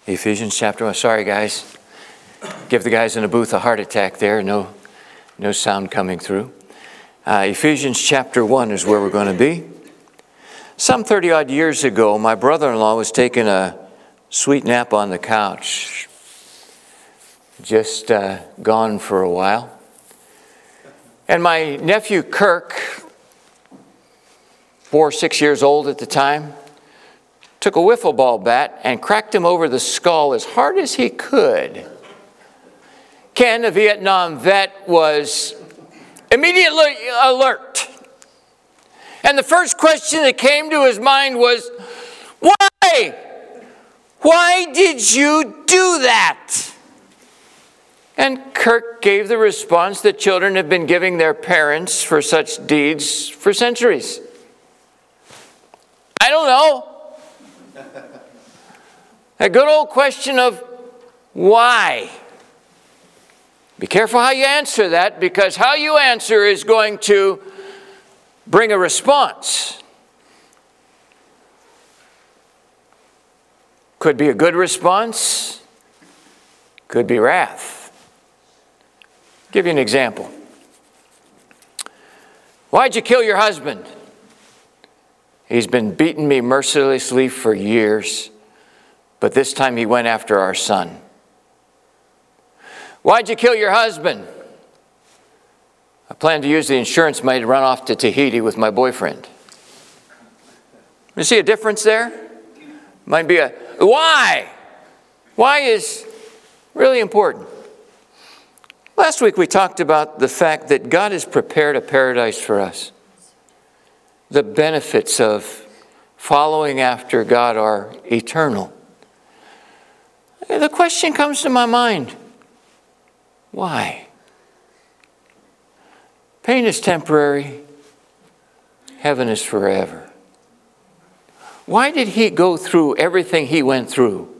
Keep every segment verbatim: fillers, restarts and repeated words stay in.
Ephesians chapter one. Sorry, guys. Give the guys in the booth a heart attack there. No, no sound coming through. Uh, Ephesians chapter one is where we're going to be. Some thirty-odd years ago, my brother-in-law was taking a sweet nap on the couch. Just uh, gone for a while. And my nephew Kirk, four, six years old at the time, took a wiffle ball bat and cracked him over the skull as hard as he could. Ken, a Vietnam vet, was immediately alert. And the first question that came to his mind was, why? Why did you do that? And Kirk gave the response that children have been giving their parents for such deeds for centuries. I don't know. A good old question of why. Be careful how you answer that, because how you answer is going to bring a response. Could be a good response, could be wrath. I'll give you an example. Why'd you kill your husband? He's been beating me mercilessly for years. But this time he went after our son. Why'd you kill your husband? I plan to use the insurance money to run off to Tahiti with my boyfriend. You see a difference there? Might be a why? Why is really important. Last week we talked about the fact that God has prepared a paradise for us. The benefits of following after God are eternal. The question comes to my mind, why? Pain is temporary, heaven is forever. Why did he go through everything he went through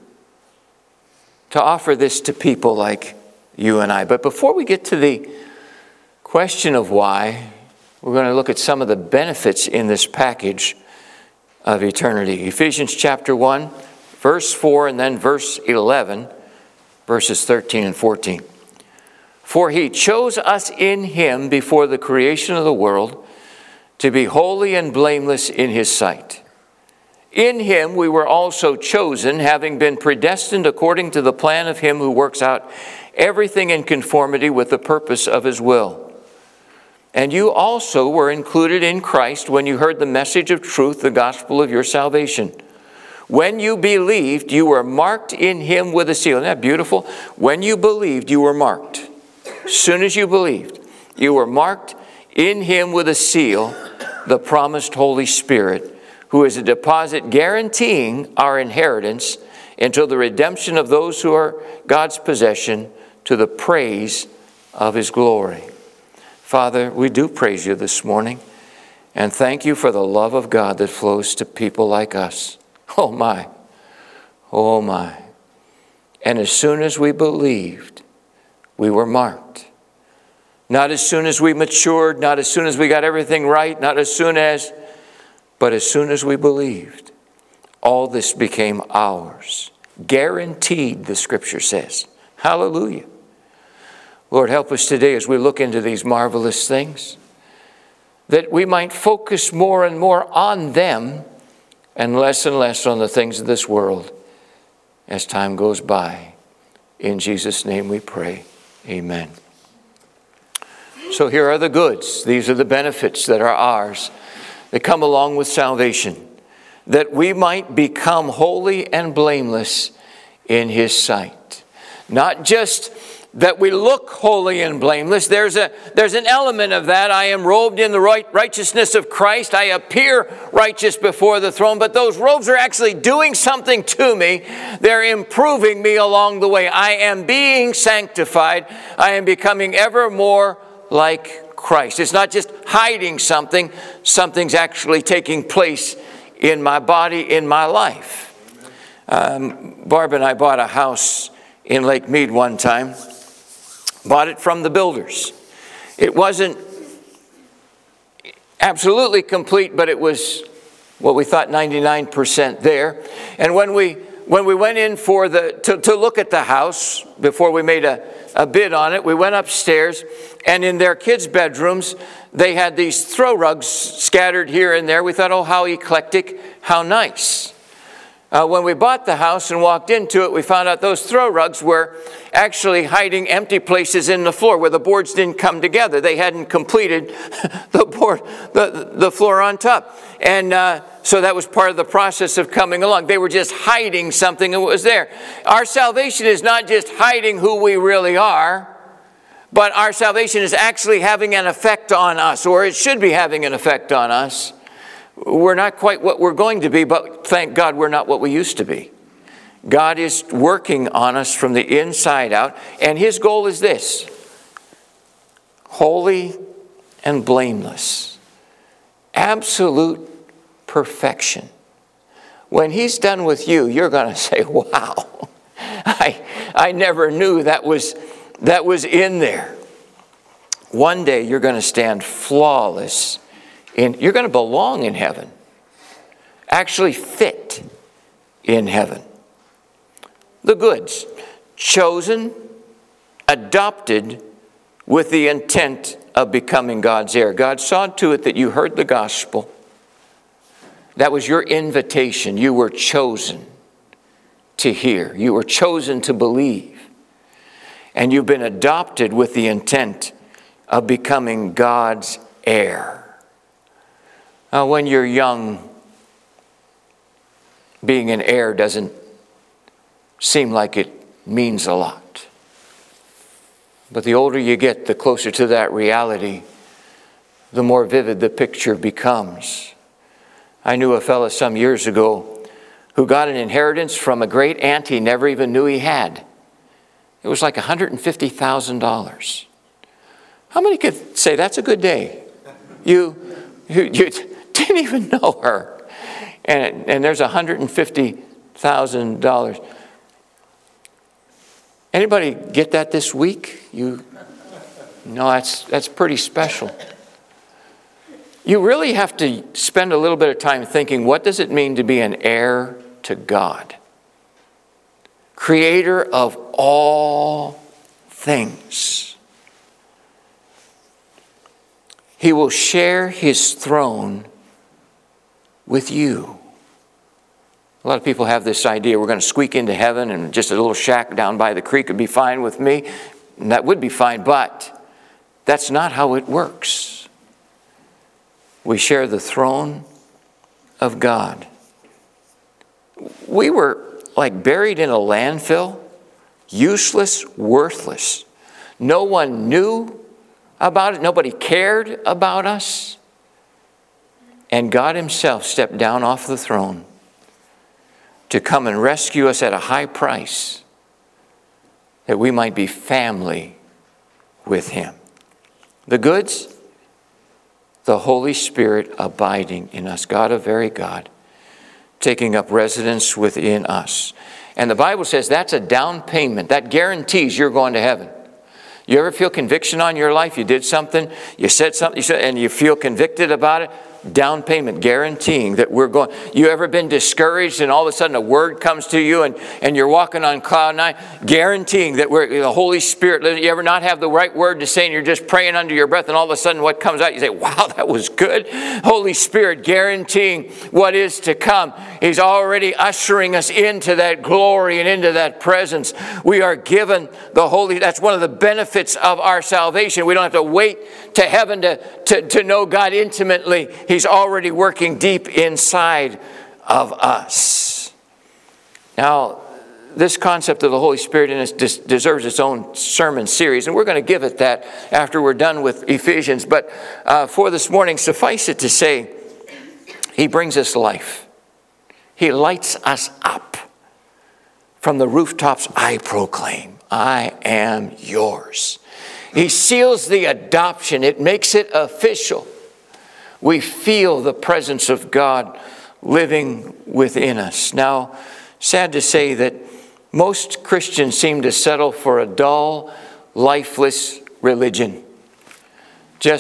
to offer this to people like you and I? But before we get to the question of why, we're going to look at some of the benefits in this package of eternity. Ephesians chapter one. Verse four and then verse eleven, verses thirteen and fourteen. For he chose us in him before the creation of the world to be holy and blameless in his sight. In him we were also chosen, having been predestined according to the plan of him who works out everything in conformity with the purpose of his will. And you also were included in Christ when you heard the message of truth, the gospel of your salvation. When you believed, you were marked in him with a seal. Isn't that beautiful? When you believed, you were marked. As soon as you believed, you were marked in him with a seal, the promised Holy Spirit, who is a deposit guaranteeing our inheritance until the redemption of those who are God's possession, to the praise of his glory. Father, we do praise you this morning and thank you for the love of God that flows to people like us. Oh my, oh my. And as soon as we believed, we were marked. Not as soon as we matured, not as soon as we got everything right, not as soon as, but as soon as we believed, all this became ours. Guaranteed, the scripture says. Hallelujah. Lord, help us today as we look into these marvelous things, that we might focus more and more on them and less and less on the things of this world as time goes by. In Jesus' name we pray. Amen. So here are the goods. These are the benefits that are ours that come along with salvation, that we might become holy and blameless in his sight. Not just that we look holy and blameless. There's a there's an element of that. I am robed in the right righteousness of Christ. I appear righteous before the throne. But those robes are actually doing something to me. They're improving me along the way. I am being sanctified. I am becoming ever more like Christ. It's not just hiding something. Something's actually taking place in my body, in my life. Um, Barb and I bought a house in Lake Mead one time. Bought it from the builders. It wasn't absolutely complete, but it was what we thought ninety-nine percent there. And when we when we went in for the to, to look at the house, before we made a, a bid on it, we went upstairs, and in their kids' bedrooms, they had these throw rugs scattered here and there. We thought, oh, how eclectic, how nice. Uh, when we bought the house and walked into it, we found out those throw rugs were actually hiding empty places in the floor where the boards didn't come together. They hadn't completed the board, the, the floor on top. And uh, so that was part of the process of coming along. They were just hiding something that was there. Our salvation is not just hiding who we really are, but our salvation is actually having an effect on us, or it should be having an effect on us. We're not quite what we're going to be, but thank God we're not what we used to be. God is working on us from the inside out, and His goal is this: holy and blameless. Absolute perfection. When He's done with you, you're going to say, wow, I, I never knew that was, that was in there. One day you're going to stand flawless. In, you're going to belong in heaven. Actually fit in heaven. The goods. Chosen, adopted with the intent of becoming God's heir. God saw to it that you heard the gospel. That was your invitation. You were chosen to hear. You were chosen to believe. And you've been adopted with the intent of becoming God's heir. Now, when you're young, being an heir doesn't seem like it means a lot. But the older you get, the closer to that reality, the more vivid the picture becomes. I knew a fellow some years ago who got an inheritance from a great aunt he never even knew he had. It was like one hundred fifty thousand dollars. How many could say that's a good day? You, you, you didn't even know her. And, and there's one hundred fifty thousand dollars. Anybody get that this week? You, no, that's, that's pretty special. You really have to spend a little bit of time thinking, what does it mean to be an heir to God? Creator of all things. He will share His throne with you. A lot of people have this idea, we're going to squeak into heaven and just a little shack down by the creek would be fine with me. And that would be fine, but that's not how it works. We share the throne of God. We were like buried in a landfill, useless, worthless. No one knew about it. Nobody cared about us. And God Himself stepped down off the throne to come and rescue us at a high price, that we might be family with Him. The goods, the Holy Spirit abiding in us, God, a very God, taking up residence within us. And the Bible says that's a down payment. That guarantees you're going to heaven. You ever feel conviction on your life? You did something, you said something, you said, and you feel convicted about it? Down payment, guaranteeing that we're going. You ever been discouraged and all of a sudden a word comes to you and, and you're walking on cloud nine? Guaranteeing that we're the Holy Spirit. You ever not have the right word to say and you're just praying under your breath and all of a sudden what comes out, you say, wow, that was good. Holy Spirit guaranteeing what is to come. He's already ushering us into that glory and into that presence. We are given the Holy, that's one of the benefits of our salvation. We don't have to wait to heaven to, to, to know God intimately. He's already working deep inside of us. Now, this concept of the Holy Spirit in us deserves its own sermon series, and we're going to give it that after we're done with Ephesians. But uh, for this morning, suffice it to say, He brings us life. He lights us up. From the rooftops, I proclaim, I am yours. He seals the adoption. It makes it official. We feel the presence of God living within us. Now, sad to say that most Christians seem to settle for a dull, lifeless religion. Just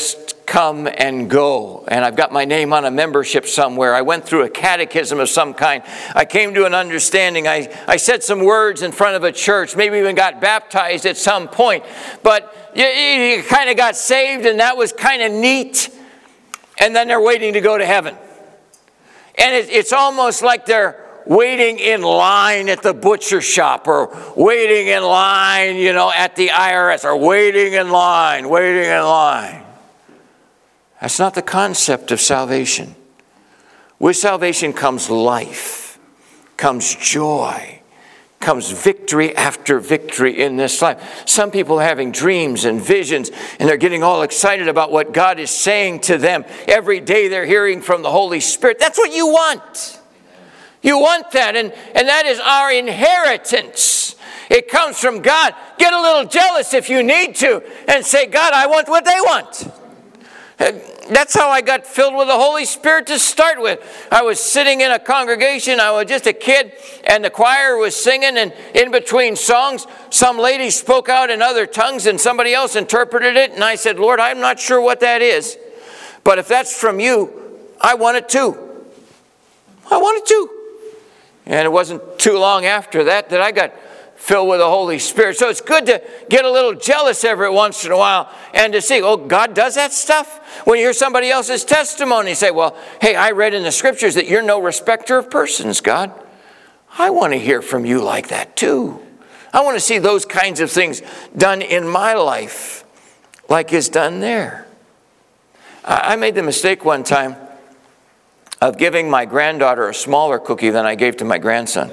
come and go. And I've got my name on a membership somewhere. I went through a catechism of some kind. I came to an understanding. I, I said some words in front of a church, maybe even got baptized at some point. But you, you kind of got saved, and that was kind of neat. And then they're waiting to go to heaven. And it, it's almost like they're waiting in line at the butcher shop, or waiting in line, you know, at the I R S, or waiting in line, waiting in line. That's not the concept of salvation. With salvation comes life, comes joy, comes victory after victory in this life. Some people are having dreams and visions, and they're getting all excited about what God is saying to them. Every day they're hearing from the Holy Spirit. That's what you want. You want that, and, and that is our inheritance. It comes from God. Get a little jealous if you need to, and say, God, I want what they want. And that's how I got filled with the Holy Spirit to start with. I was sitting in a congregation. I was just a kid, and the choir was singing, and in between songs, some lady spoke out in other tongues, and somebody else interpreted it, and I said, Lord, I'm not sure what that is, but if that's from you, I want it too. I want it too. And it wasn't too long after that that I got filled with the Holy Spirit. So it's good to get a little jealous every once in a while and to see, oh, God does that stuff? When you hear somebody else's testimony, say, well, hey, I read in the scriptures that you're no respecter of persons, God. I want to hear from you like that too. I want to see those kinds of things done in my life like is done there. I made the mistake one time of giving my granddaughter a smaller cookie than I gave to my grandson.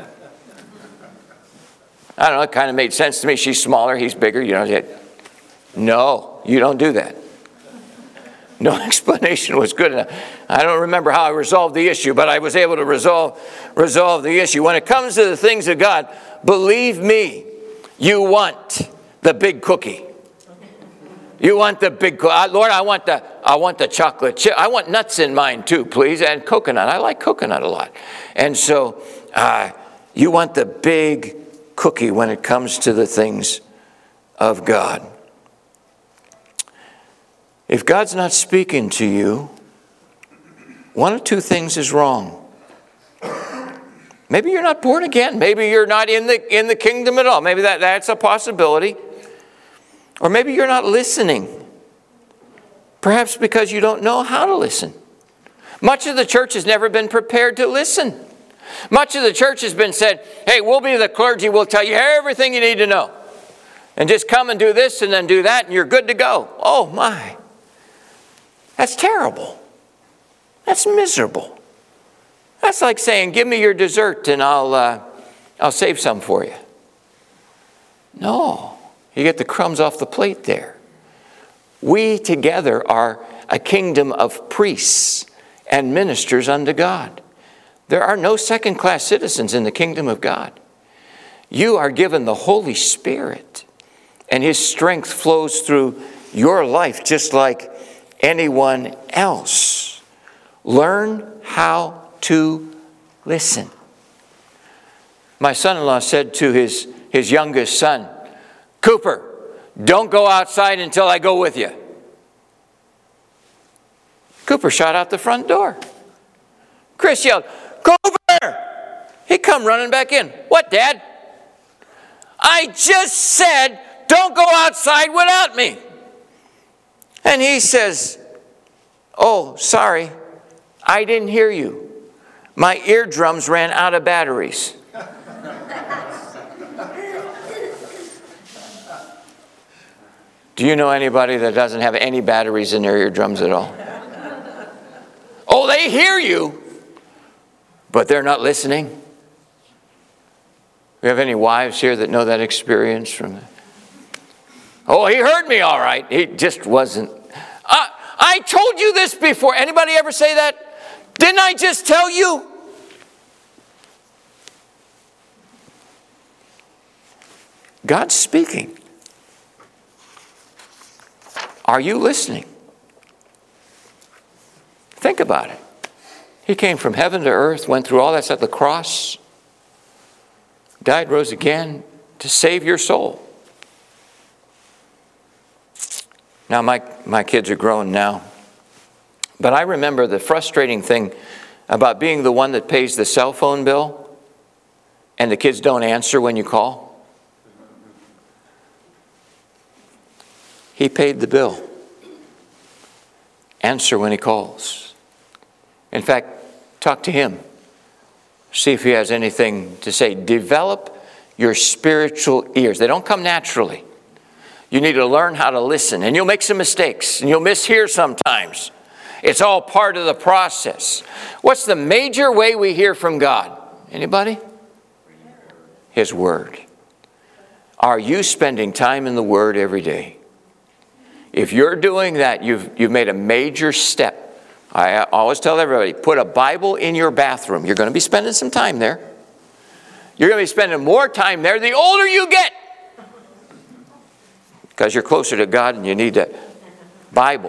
I don't know, it kind of made sense to me. She's smaller, he's bigger, you know. No, you don't do that. No explanation was good enough. I don't remember how I resolved the issue, but I was able to resolve, resolve the issue. When it comes to the things of God, believe me, you want the big cookie. You want the big, Lord, I want the, I want the chocolate chip. I want nuts in mine too, please, and coconut. I like coconut a lot. And so uh, you want the big cookie when it comes to the things of God. If God's not speaking to you, one of two things is wrong. Maybe you're not born again. Maybe you're not in the in the kingdom at all. Maybe that, that's a possibility. Or maybe you're not listening. Perhaps because you don't know how to listen. Much of the church has never been prepared to listen. Much of the church has been said, hey, we'll be the clergy, we'll tell you everything you need to know. And just come and do this and then do that and you're good to go. Oh my. That's terrible. That's miserable. That's like saying, give me your dessert and I'll, uh, I'll save some for you. No. You get the crumbs off the plate there. We together are a kingdom of priests and ministers unto God. There are no second-class citizens in the kingdom of God. You are given the Holy Spirit, and His strength flows through your life just like anyone else. Learn how to listen. My son-in-law said to his, his youngest son, Cooper, don't go outside until I go with you. Cooper shot out the front door. Chris yelled, Cooper! He come running back in. What, Dad? I just said, don't go outside without me. And he says, oh, sorry, I didn't hear you. My eardrums ran out of batteries. Do you know anybody that doesn't have any batteries in their eardrums at all? Oh, they hear you, but they're not listening. We have any wives here that know that experience from that? Oh, he heard me all right. He just wasn't. Uh, I told you this before. Anybody ever say that? Didn't I just tell you? God's speaking. Are you listening? Think about it. He came from heaven to earth, went through all that stuff, the cross, died, rose again to save your soul. Now my, my kids are grown now. But I remember the frustrating thing about being the one that pays the cell phone bill and the kids don't answer when you call. He paid the bill. Answer when he calls. In fact, talk to him. See if he has anything to say. Develop your spiritual ears. They don't come naturally. You need to learn how to listen. And you'll make some mistakes. And you'll mishear sometimes. It's all part of the process. What's the major way we hear from God? Anybody? His Word. Are you spending time in the Word every day? If you're doing that, you've, you've made a major step. I always tell everybody, put a Bible in your bathroom. You're going to be spending some time there. You're going to be spending more time there the older you get. Because you're closer to God and you need that Bible.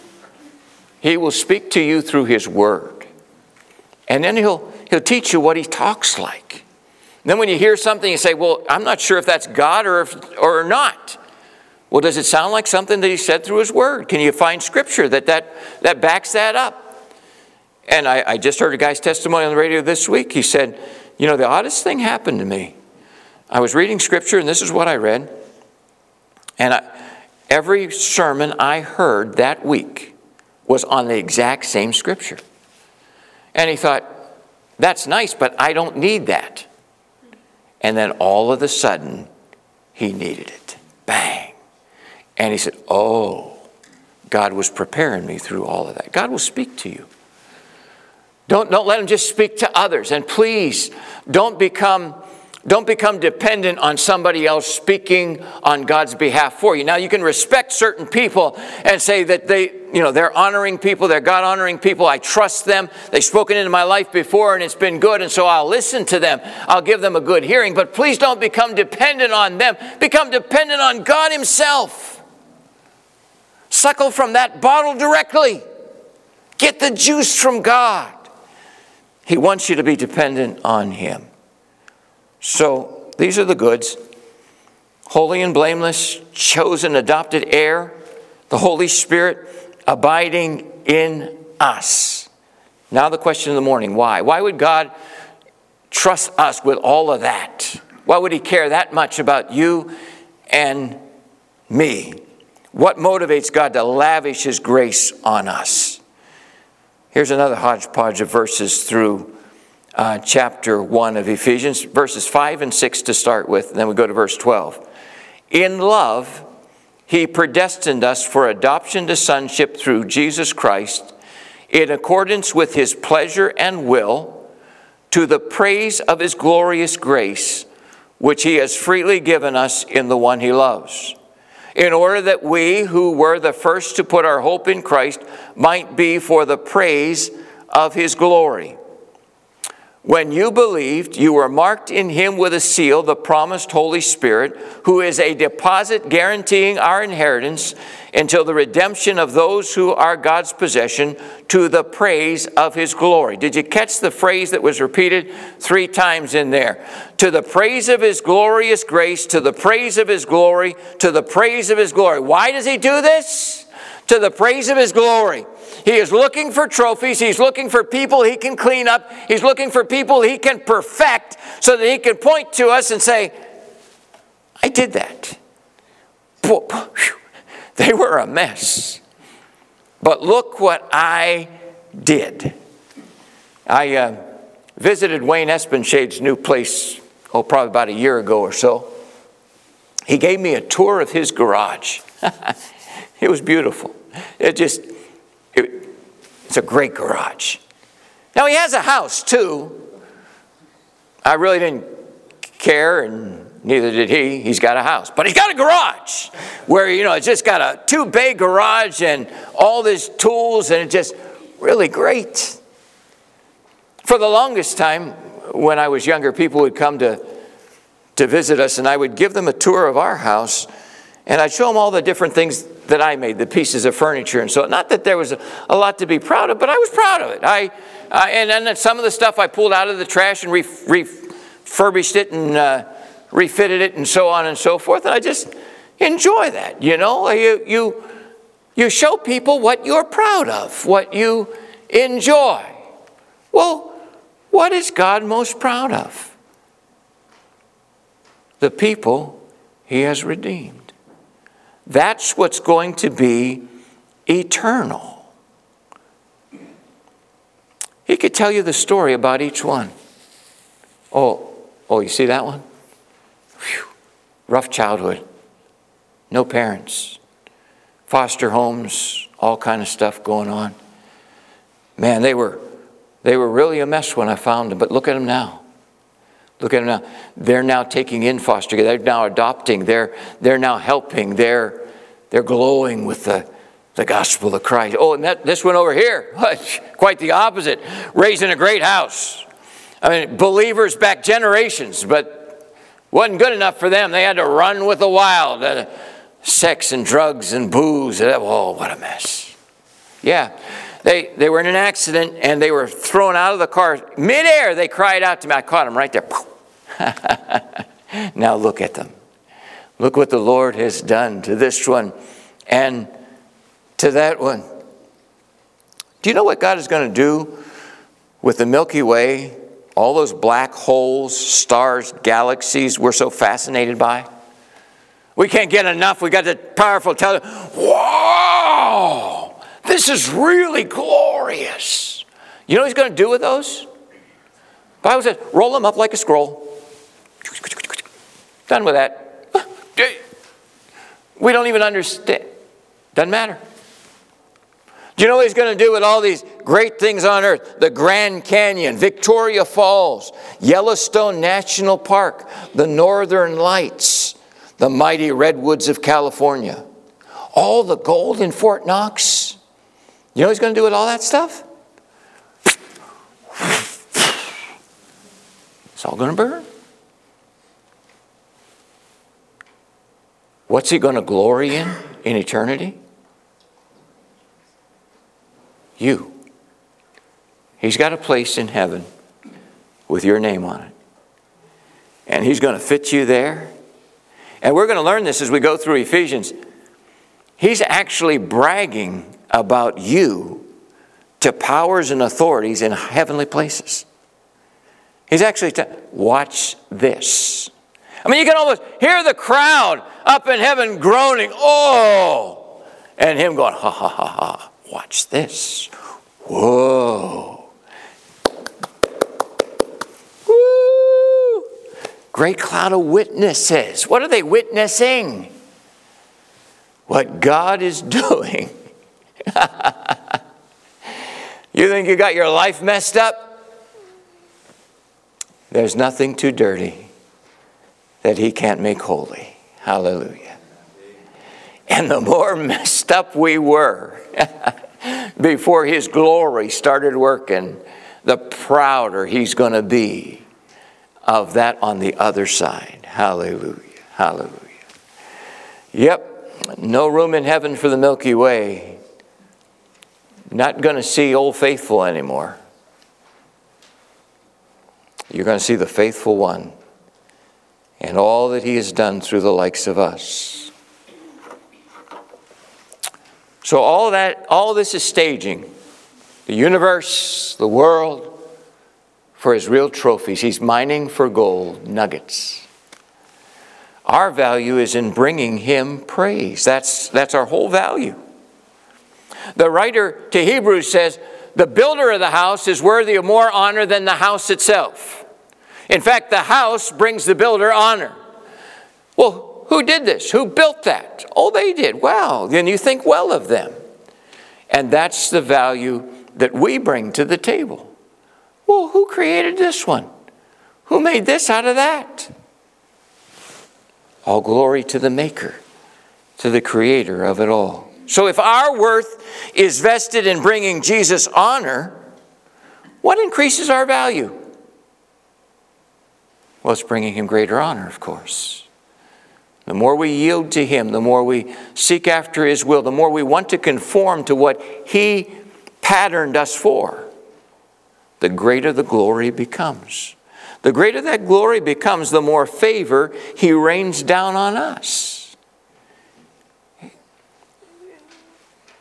He will speak to you through His Word. And then He'll, he'll teach you what He talks like. And then when you hear something, you say, well, I'm not sure if that's God or, if, or not. Well, does it sound like something that He said through His Word? Can you find Scripture that, that, that backs that up? And I, I just heard a guy's testimony on the radio this week. He said, you know, the oddest thing happened to me. I was reading Scripture, and this is what I read. And I, every sermon I heard that week was on the exact same Scripture. And he thought, that's nice, but I don't need that. And then all of a sudden, he needed it. Bang. And he said, oh, God was preparing me through all of that. God will speak to you. Don't, don't let Him just speak to others. And please, don't become... Don't become dependent on somebody else speaking on God's behalf for you. Now, you can respect certain people and say that they, you know, they're honoring people, they're God-honoring people. I trust them. They've spoken into my life before and it's been good, and so I'll listen to them. I'll give them a good hearing. But please don't become dependent on them. Become dependent on God Himself. Suckle from that bottle directly. Get the juice from God. He wants you to be dependent on Him. So, these are the goods. Holy and blameless, chosen, adopted heir, the Holy Spirit abiding in us. Now the question of the morning, why? Why would God trust us with all of that? Why would He care that much about you and me? What motivates God to lavish His grace on us? Here's another hodgepodge of verses through Uh, chapter one of Ephesians, verses five and six to start with, and then we go to verse twelve. In love, He predestined us for adoption to sonship through Jesus Christ, in accordance with His pleasure and will, to the praise of His glorious grace, which He has freely given us in the one He loves, in order that we, who were the first to put our hope in Christ, might be for the praise of His glory. When you believed, you were marked in Him with a seal, the promised Holy Spirit, who is a deposit guaranteeing our inheritance until the redemption of those who are God's possession, to the praise of His glory. Did you catch the phrase that was repeated three times in there? To the praise of His glorious grace, to the praise of His glory, to the praise of His glory. Why does He do this? To the praise of His glory. He is looking for trophies. He's looking for people He can clean up. He's looking for people He can perfect so that He can point to us and say, I did that. They were a mess. But look what I did. I uh, visited Wayne Espenshade's new place, oh, probably about a year ago or so. He gave me a tour of his garage. It was beautiful. It just... It, it's a great garage. Now, he has a house, too. I really didn't care, and neither did he. He's got a house. But he's got a garage where, you know, it's just got a two-bay garage and all these tools, and it's just really great. For the longest time, when I was younger, people would come to, to visit us, and I would give them a tour of our house, and I'd show them all the different things that I made, the pieces of furniture. And so, not that there was a, a lot to be proud of, but I was proud of it. I, I and then some of the stuff I pulled out of the trash and re, refurbished it and uh, refitted it and so on and so forth. And I just enjoy that, you know. You, you, You show people what you're proud of, what you enjoy. Well, what is God most proud of? The people he has redeemed. That's what's going to be eternal. He could tell you the story about each one. Oh, oh, you see that one? Whew. Rough childhood. No parents. Foster homes, all kind of stuff going on. Man, they were they were really a mess when I found them, but look at them now. Look at them now. They're now taking in foster care. They're now adopting. They're they're now helping. They're they're glowing with the, the gospel of Christ. Oh, and that this one over here, quite the opposite. Raised in a great house. I mean, believers back generations, but wasn't good enough for them. They had to run with the wild. Uh, sex and drugs and booze. Oh, what a mess. Yeah. They they were in an accident and they were thrown out of the car. Midair, they cried out to me. I caught them right there. Now look at them. Look what the Lord has done to this one and to that one. Do you know what God is going to do with the Milky Way? All those black holes, stars, galaxies we're so fascinated by? We can't get enough. We got the powerful television. Whoa! This is really glorious. You know what he's going to do with those? The Bible says, roll them up like a scroll. Done with that. We don't even understand. Doesn't matter. Do you know what he's going to do with all these great things on earth? The Grand Canyon, Victoria Falls, Yellowstone National Park, the Northern Lights, the mighty redwoods of California, all the gold in Fort Knox. You know what he's going to do with all that stuff? It's all going to burn. What's he going to glory in in eternity? You. He's got a place in heaven with your name on it. And he's going to fit you there. And we're going to learn this as we go through Ephesians. He's actually bragging about you to powers and authorities in heavenly places. He's actually, t- watch this. I mean, you can almost hear the crowd up in heaven groaning, oh, and him going, ha, ha, ha, ha, watch this. Whoa. Woo. Great cloud of witnesses. What are they witnessing? What God is doing. You think you got your life messed up? There's nothing too dirty that he can't make holy. Hallelujah. And the more messed up we were before his glory started working, the prouder he's going to be of that on the other side. Hallelujah. Hallelujah. Yep. No room in heaven for the Milky Way. Not going to see Old Faithful anymore. You're going to see the faithful one and all that he has done through the likes of us. So all that, all this is staging the universe, the world, for his real trophies. He's mining for gold nuggets. Our value is in bringing him praise. That's, that's our whole value. The writer to Hebrews says, the builder of the house is worthy of more honor than the house itself. In fact, the house brings the builder honor. Well, who did this? Who built that? Oh, they did. Well, then you think well of them. And that's the value that we bring to the table. Well, who created this one? Who made this out of that? All glory to the Maker, to the Creator of it all. So if our worth is vested in bringing Jesus honor, what increases our value? Well, it's bringing him greater honor, of course. The more we yield to him, the more we seek after his will, the more we want to conform to what he patterned us for, the greater the glory becomes. The greater that glory becomes, the more favor he rains down on us.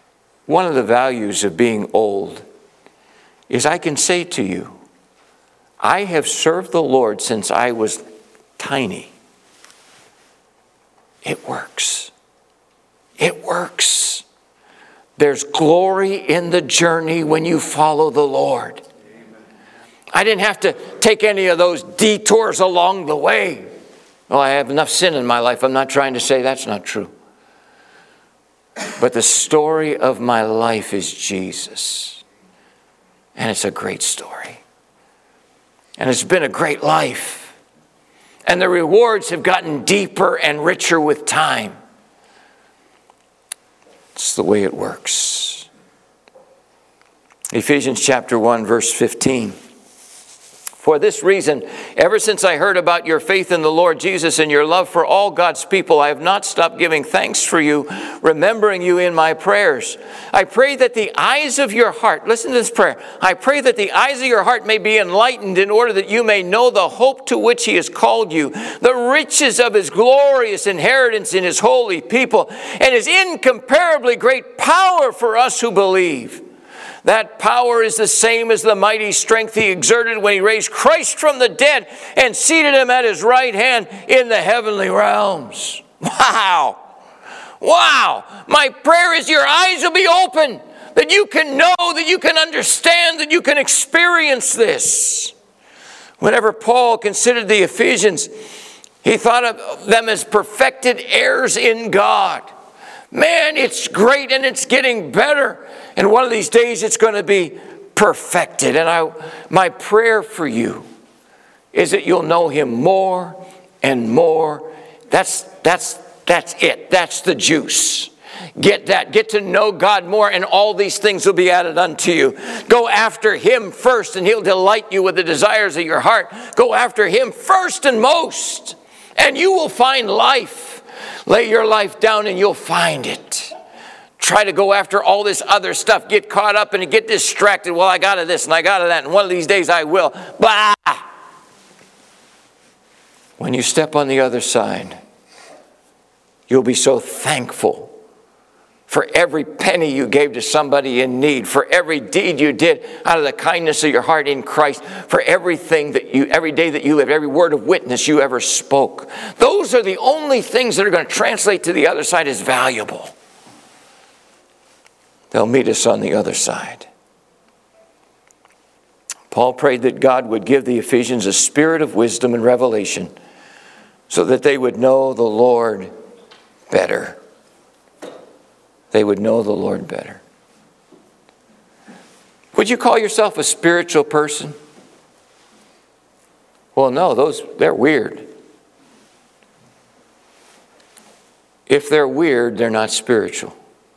one of the values of being old is I can say to you, I have served the Lord since I was tiny. It works. It works. There's glory in the journey when you follow the Lord. I didn't have to take any of those detours along the way. Well, I have enough sin in my life. I'm not trying to say that's not true. But the story of my life is Jesus. And it's a great story. And it's been a great life. And the rewards have gotten deeper and richer with time. It's the way it works. Ephesians chapter one, verse fifteen. For this reason, ever since I heard about your faith in the Lord Jesus and your love for all God's people, I have not stopped giving thanks for you, remembering you in my prayers. I pray that the eyes of your heart, listen to this prayer, I pray that the eyes of your heart may be enlightened in order that you may know the hope to which he has called you, the riches of his glorious inheritance in his holy people, and his incomparably great power for us who believe. That power is the same as the mighty strength he exerted when he raised Christ from the dead and seated him at his right hand in the heavenly realms. Wow! Wow! My prayer is your eyes will be open, that you can know, that you can understand, that you can experience this. Whenever Paul considered the Ephesians, he thought of them as perfected heirs in God. Man, it's great and it's getting better. And one of these days it's going to be perfected. And I, my prayer for you is that you'll know him more and more. That's, that's, that's it. That's the juice. Get that. Get to know God more, and all these things will be added unto you. Go after him first, and he'll delight you with the desires of your heart. Go after him first and most, and you will find life. Lay your life down and you'll find it. Try to go after all this other stuff. Get caught up and get distracted. Well, I got to this and I got to that, and one of these days I will. Blah! When you step on the other side, you'll be so thankful for every penny you gave to somebody in need, for every deed you did out of the kindness of your heart in Christ, for everything that you, every day that you lived, every word of witness you ever spoke. Those are the only things that are going to translate to the other side as valuable. They'll meet us on the other side. Paul prayed that God would give the Ephesians a spirit of wisdom and revelation so that they would know the Lord better. They would know the Lord better. Would you call yourself a spiritual person? Well, no, those they're weird. If they're weird, they're not spiritual.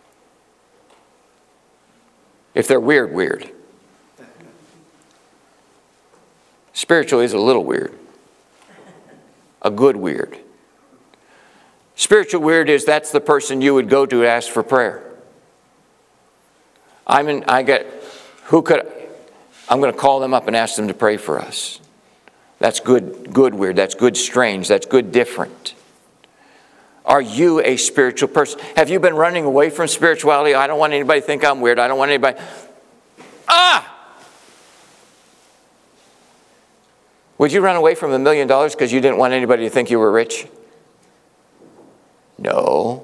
If they're weird, weird. Spiritual is a little weird. A good weird. Spiritual weird is that's the person you would go to ask for prayer. I'm in, I get, who could, I'm going to call them up and ask them to pray for us. That's good, good weird. That's good strange. That's good different. Are you a spiritual person? Have you been running away from spirituality? I don't want anybody to think I'm weird. I don't want anybody. Ah! Would you run away from a million dollars because you didn't want anybody to think you were rich? No.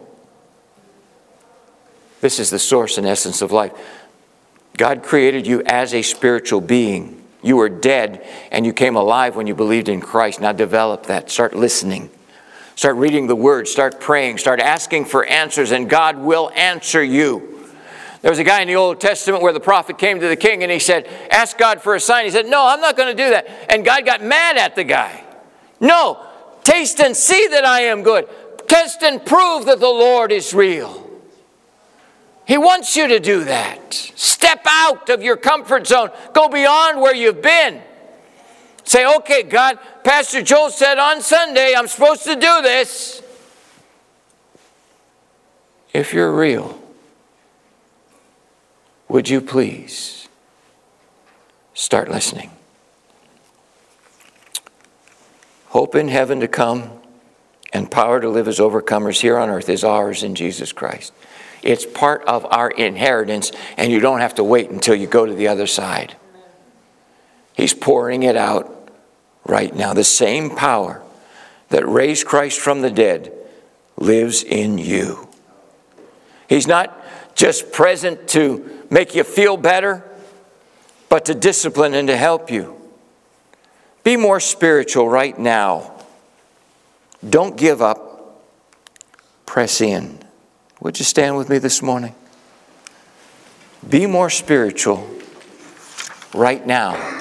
This is the source and essence of life. God created you as a spiritual being. You were dead and you came alive when you believed in Christ. Now develop that. Start listening. Start reading the Word. Start praying. Start asking for answers, and God will answer you. There was a guy in the Old Testament where the prophet came to the king and he said, ask God for a sign. He said, no, I'm not going to do that. And God got mad at the guy. No, taste and see that I am good. Test and prove that the Lord is real. He wants you to do that. Step out of your comfort zone. Go beyond where you've been. Say, okay, God, Pastor Joel said on Sunday I'm supposed to do this. If you're real, would you please start listening? Hope in heaven to come and power to live as overcomers here on earth is ours in Jesus Christ. It's part of our inheritance, and you don't have to wait until you go to the other side. He's pouring it out right now. The same power that raised Christ from the dead lives in you. He's not just present to make you feel better, but to discipline and to help you. Be more spiritual right now. Don't give up. Press in. Would you stand with me this morning? Be more spiritual right now.